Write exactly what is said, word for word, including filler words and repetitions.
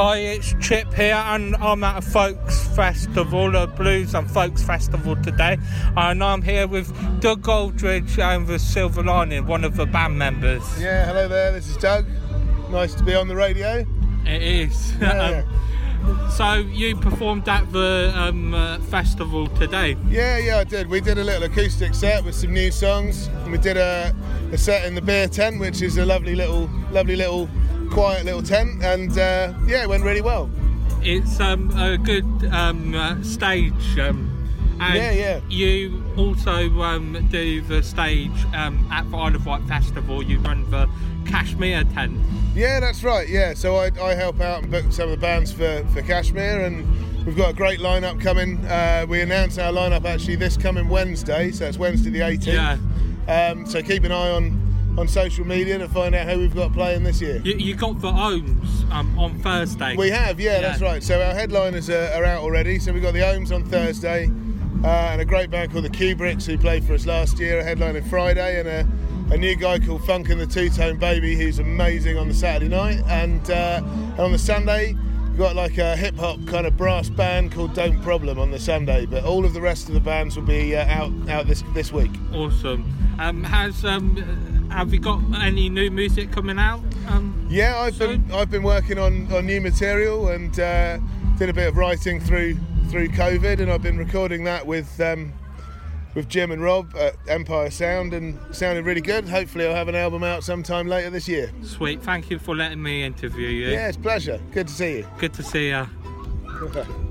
Hi, it's Chip here, and I'm at a Folks Festival, a Blues and Folks Festival today, and I'm here with Doug Aldridge and the Silver Lining, one of the band members. Yeah, hello there, this is Doug. Nice to be on the radio. It is. Yeah. um, so you performed at the um, uh, festival today? Yeah, yeah, I did. We did a little acoustic set with some new songs, and we did a, a set in the beer tent, which is a lovely little, lovely little, quiet little tent, and uh, yeah, it went really well. It's um, a good um, uh, stage. Um, and yeah, yeah. You also um, do the stage um, at the Isle of Wight Festival. You run the Kashmir tent. Yeah, that's right, yeah. So I, I help out and book some of the bands for, for Kashmir, and we've got a great lineup coming. Uh, we announced our lineup actually this coming Wednesday, so it's Wednesday the eighteenth. Yeah. Um, so keep an eye on, on social media to find out who we've got playing this year. You, you got the Ohms um, on Thursday. We have, yeah, yeah, that's right. So our headliners are, are out already. So we've got the Ohms on Thursday, uh, and a great band called the Kubricks who played for us last year, a headlining Friday, and a a new guy called Funk and the Two-Tone Baby who's amazing on the Saturday night, and, uh, and on the Sunday we've got like a hip-hop kind of brass band called Don't Problem on the Sunday, but all of the rest of the bands will be uh, out out this this week. Awesome. Um, has um, have you got any new music coming out? Um, yeah, I've soon? been I've been working on, on new material, and uh, did a bit of writing through through COVID, and I've been recording that with um, with Jim and Rob at Empire Sound, and sounded really good. Hopefully I'll have an album out sometime later this year. Sweet, thank you for letting me interview you. Yeah, it's a pleasure. Good to see you. Good to see you.